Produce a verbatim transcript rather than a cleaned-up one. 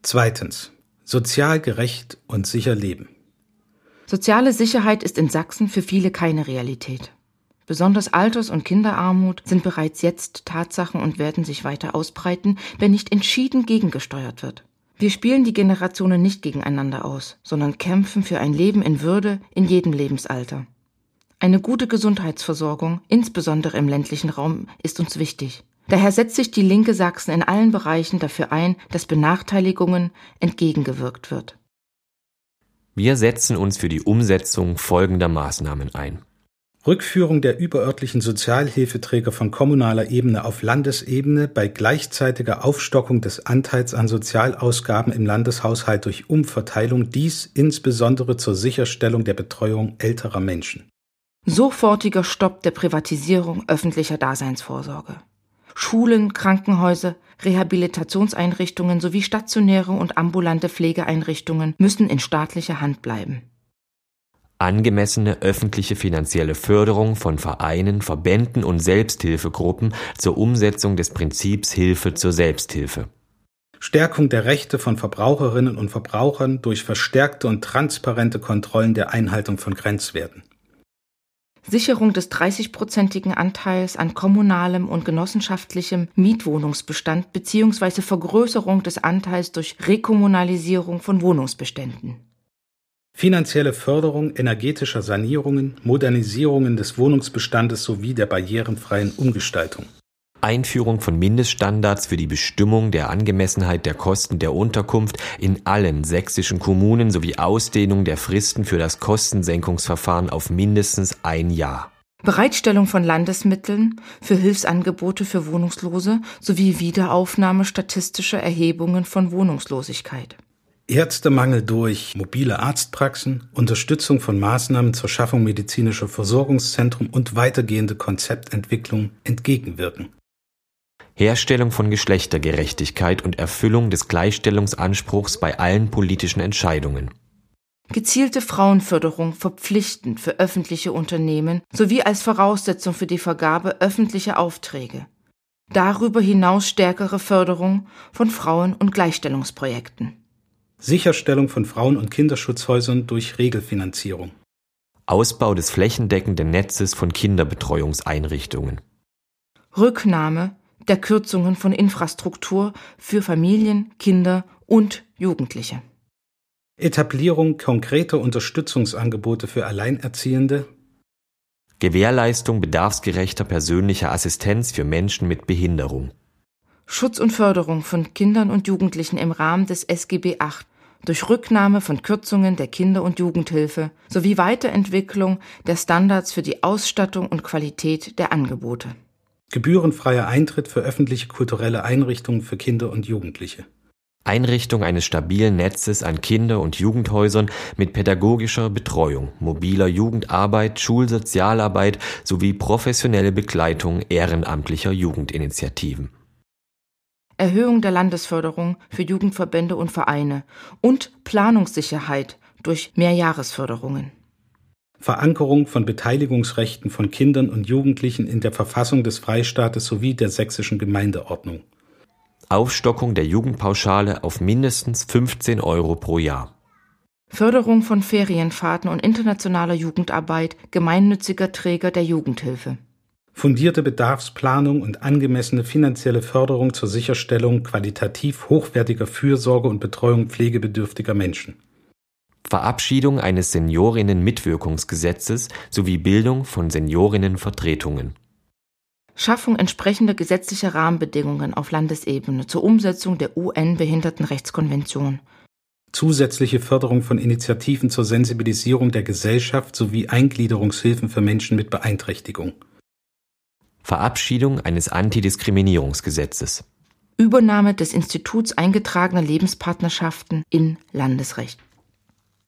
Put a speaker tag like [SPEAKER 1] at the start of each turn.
[SPEAKER 1] Zweitens. Sozial gerecht und sicher leben.
[SPEAKER 2] Soziale Sicherheit ist in Sachsen für viele keine Realität. Besonders Alters- und Kinderarmut sind bereits jetzt Tatsachen und werden sich weiter ausbreiten, wenn nicht entschieden gegengesteuert wird. Wir spielen die Generationen nicht gegeneinander aus, sondern kämpfen für ein Leben in Würde in jedem Lebensalter. Eine gute Gesundheitsversorgung, insbesondere im ländlichen Raum, ist uns wichtig. Daher setzt sich die Linke Sachsen in allen Bereichen dafür ein, dass Benachteiligungen entgegengewirkt wird.
[SPEAKER 3] Wir setzen uns für die Umsetzung folgender Maßnahmen ein.
[SPEAKER 1] Rückführung der überörtlichen Sozialhilfeträger von kommunaler Ebene auf Landesebene bei gleichzeitiger Aufstockung des Anteils an Sozialausgaben im Landeshaushalt durch Umverteilung, dies insbesondere zur Sicherstellung der Betreuung älterer Menschen.
[SPEAKER 2] Sofortiger Stopp der Privatisierung öffentlicher Daseinsvorsorge. Schulen, Krankenhäuser, Rehabilitationseinrichtungen sowie stationäre und ambulante Pflegeeinrichtungen müssen in staatlicher Hand bleiben.
[SPEAKER 3] Angemessene öffentliche finanzielle Förderung von Vereinen, Verbänden und Selbsthilfegruppen zur Umsetzung des Prinzips Hilfe zur Selbsthilfe.
[SPEAKER 1] Stärkung der Rechte von Verbraucherinnen und Verbrauchern durch verstärkte und transparente Kontrollen der Einhaltung von Grenzwerten.
[SPEAKER 2] Sicherung des dreißigprozentigen Anteils an kommunalem und genossenschaftlichem Mietwohnungsbestand bzw. Vergrößerung des Anteils durch Rekommunalisierung von Wohnungsbeständen.
[SPEAKER 1] Finanzielle Förderung energetischer Sanierungen, Modernisierungen des Wohnungsbestandes sowie der barrierenfreien Umgestaltung.
[SPEAKER 3] Einführung von Mindeststandards für die Bestimmung der Angemessenheit der Kosten der Unterkunft in allen sächsischen Kommunen sowie Ausdehnung der Fristen für das Kostensenkungsverfahren auf mindestens ein Jahr.
[SPEAKER 2] Bereitstellung von Landesmitteln für Hilfsangebote für Wohnungslose sowie Wiederaufnahme statistischer Erhebungen von Wohnungslosigkeit.
[SPEAKER 1] Ärztemangel durch mobile Arztpraxen, Unterstützung von Maßnahmen zur Schaffung medizinischer Versorgungszentren und weitergehende Konzeptentwicklung entgegenwirken.
[SPEAKER 3] Herstellung von Geschlechtergerechtigkeit und Erfüllung des Gleichstellungsanspruchs bei allen politischen Entscheidungen.
[SPEAKER 2] Gezielte Frauenförderung verpflichtend für öffentliche Unternehmen sowie als Voraussetzung für die Vergabe öffentlicher Aufträge. Darüber hinaus stärkere Förderung von Frauen- und Gleichstellungsprojekten.
[SPEAKER 1] Sicherstellung von Frauen- und Kinderschutzhäusern durch Regelfinanzierung.
[SPEAKER 3] Ausbau des flächendeckenden Netzes von Kinderbetreuungseinrichtungen.
[SPEAKER 2] Rücknahme der Kürzungen von Infrastruktur für Familien, Kinder und Jugendliche.
[SPEAKER 1] Etablierung konkreter Unterstützungsangebote für Alleinerziehende.
[SPEAKER 3] Gewährleistung bedarfsgerechter persönlicher Assistenz für Menschen mit Behinderung.
[SPEAKER 2] Schutz und Förderung von Kindern und Jugendlichen im Rahmen des S G B acht durch Rücknahme von Kürzungen der Kinder- und Jugendhilfe sowie Weiterentwicklung der Standards für die Ausstattung und Qualität der Angebote.
[SPEAKER 1] Gebührenfreier Eintritt für öffentliche kulturelle Einrichtungen für Kinder und Jugendliche.
[SPEAKER 3] Einrichtung eines stabilen Netzes an Kinder- und Jugendhäusern mit pädagogischer Betreuung, mobiler Jugendarbeit, Schulsozialarbeit sowie professionelle Begleitung ehrenamtlicher Jugendinitiativen.
[SPEAKER 2] Erhöhung der Landesförderung für Jugendverbände und Vereine und Planungssicherheit durch Mehrjahresförderungen.
[SPEAKER 1] Verankerung von Beteiligungsrechten von Kindern und Jugendlichen in der Verfassung des Freistaates sowie der sächsischen Gemeindeordnung.
[SPEAKER 3] Aufstockung der Jugendpauschale auf mindestens fünfzehn Euro pro Jahr.
[SPEAKER 2] Förderung von Ferienfahrten und internationaler Jugendarbeit gemeinnütziger Träger der Jugendhilfe.
[SPEAKER 1] Fundierte Bedarfsplanung und angemessene finanzielle Förderung zur Sicherstellung qualitativ hochwertiger Fürsorge und Betreuung pflegebedürftiger Menschen.
[SPEAKER 3] Verabschiedung eines Seniorinnen-Mitwirkungsgesetzes sowie Bildung von Seniorinnenvertretungen.
[SPEAKER 2] Schaffung entsprechender gesetzlicher Rahmenbedingungen auf Landesebene zur Umsetzung der U N-Behindertenrechtskonvention.
[SPEAKER 1] Zusätzliche Förderung von Initiativen zur Sensibilisierung der Gesellschaft sowie Eingliederungshilfen für Menschen mit Beeinträchtigung.
[SPEAKER 3] Verabschiedung eines Antidiskriminierungsgesetzes.
[SPEAKER 2] Übernahme des Instituts eingetragener Lebenspartnerschaften in Landesrecht.